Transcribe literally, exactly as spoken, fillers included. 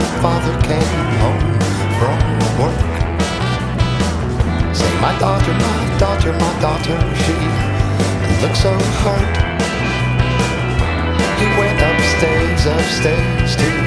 father came home from work. Say, my daughter, my daughter, my daughter, she looks so hurt. He went upstairs, upstairs to